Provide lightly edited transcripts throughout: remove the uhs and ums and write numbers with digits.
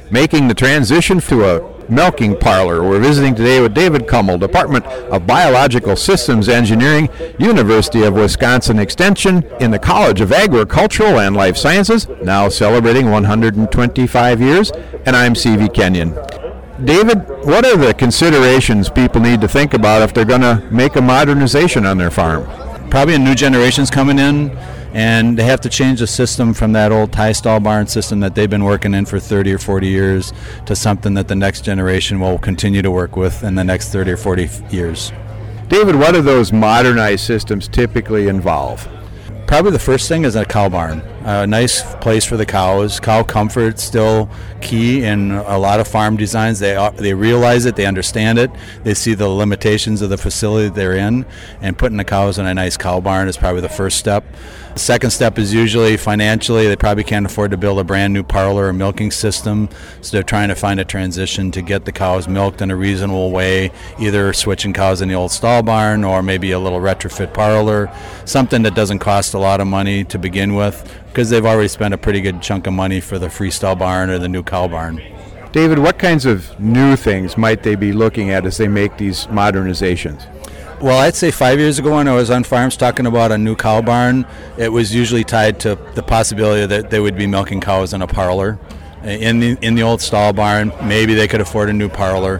making the transition to a milking parlor. We're visiting today with David Kummel, Department of Biological Systems Engineering, University of Wisconsin Extension, in the College of Agricultural and Life Sciences, now celebrating 125 years, and I'm C.V. Kenyon. David, what are the considerations people need to think about if they're going to make a modernization on their farm? Probably a new generation's coming in, and they have to change the system from that old tie stall barn system that they've been working in for 30 or 40 years to something that the next generation will continue to work with in the next 30 or 40 years. David, what do those modernized systems typically involve? Probably the first thing is a cow barn. A nice place for the cows. Cow comfort still key in a lot of farm designs. They realize it, they understand it, they see the limitations of the facility they're in, and putting the cows in a nice cow barn is probably the first step. The second step is usually financially. They probably can't afford to build a brand new parlor or milking system, so they're trying to find a transition to get the cows milked in a reasonable way, either switching cows in the old stall barn or maybe a little retrofit parlor, something that doesn't cost a lot of money to begin with, because they've already spent a pretty good chunk of money for the freestall barn or the new cow barn. David, what kinds of new things might they be looking at as they make these modernizations? Well, I'd say 5 years ago when I was on farms talking about a new cow barn, it was usually tied to the possibility that they would be milking cows in a parlor. In the old stall barn, maybe they could afford a new parlor.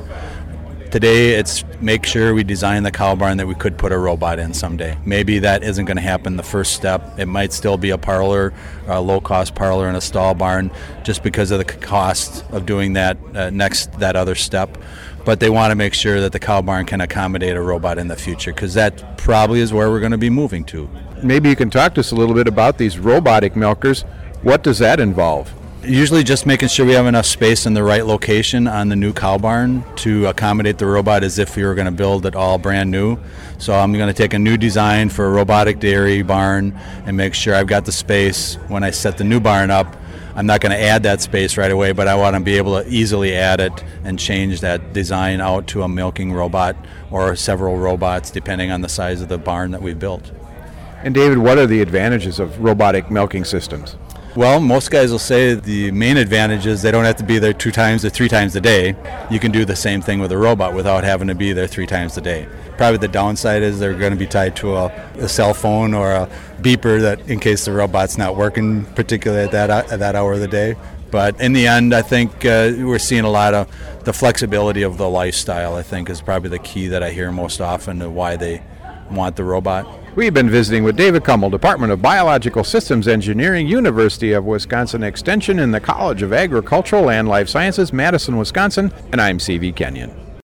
Today, it's make sure we design the cow barn that we could put a robot in someday. Maybe that isn't going to happen the first step. It might still be a parlor, a low-cost parlor in a stall barn, just because of the cost of doing that that other step. But they want to make sure that the cow barn can accommodate a robot in the future, because that probably is where we're going to be moving to. Maybe you can talk to us a little bit about these robotic milkers. What does that involve? Usually just making sure we have enough space in the right location on the new cow barn to accommodate the robot as if we were going to build it all brand new. So I'm going to take a new design for a robotic dairy barn and make sure I've got the space when I set the new barn up. I'm not going to add that space right away, but I want to be able to easily add it and change that design out to a milking robot or several robots depending on the size of the barn that we've built. And David, what are the advantages of robotic milking systems? Well, most guys will say the main advantage is they don't have to be there 2 times or 3 times a day. You can do the same thing with a robot without having to be there 3 times a day. Probably the downside is they're going to be tied to a cell phone or a beeper that in case the robot's not working particularly at that hour of the day. But in the end, I think we're seeing a lot of the flexibility of the lifestyle, I think, is probably the key that I hear most often to why they want the robot. We've been visiting with David Kummel, Department of Biological Systems Engineering, University of Wisconsin Extension, in the College of Agricultural and Life Sciences, Madison, Wisconsin, and I'm C.V. Kenyon.